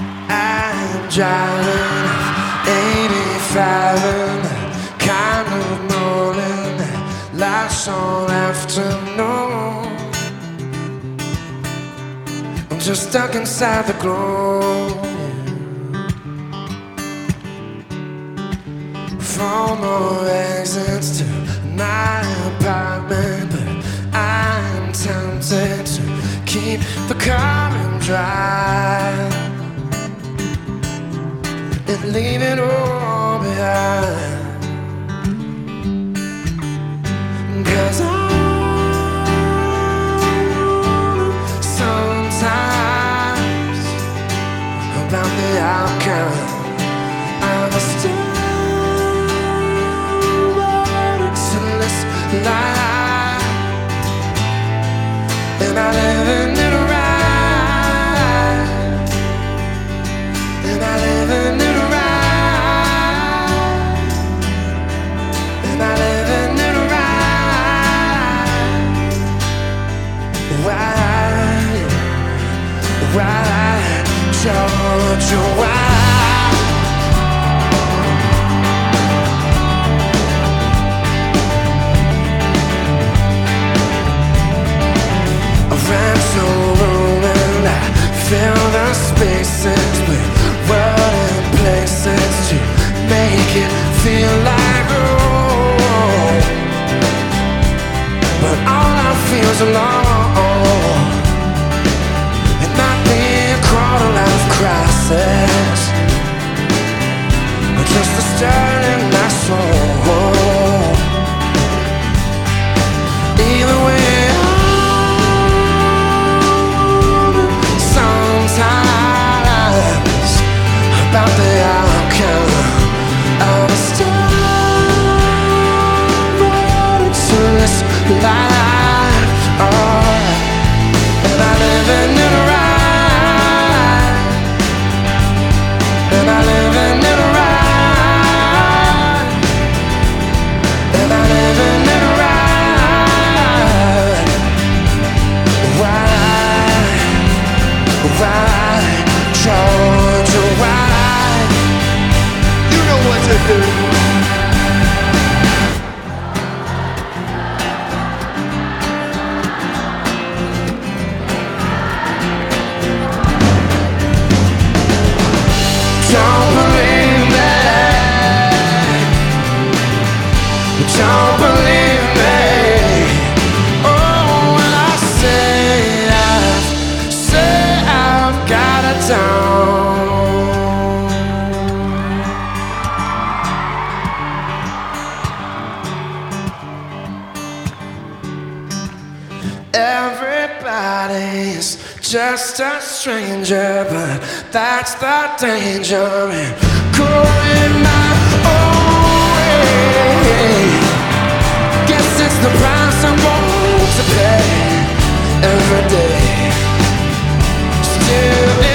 I'm driving 85 in the kind of morning that lasts all afternoon. I'm just stuck inside the glow. Four more exits to my apartment, but I'm tempted to keep the car and drive and leave it all behind. 'Cause sometimes about the outcome of a life, and I live in it right, and I live in it right, and I live in it right. Why, Georgia, why? Fill the spaces with wooden places to make it feel like home. But all I feel is alone, and not being crawled out of crisis, but just a stirring in my soul. Either way, about the outcome of a starless life. And I live in it right, and I live in it right, and I live in it right. Why, Georgia, why? What to do. Don't believe me, don't believe me. Oh, when I say I've got it down. Everybody's just a stranger, but that's the danger in going my own way. Guess it's the price I'm going to pay every day. Still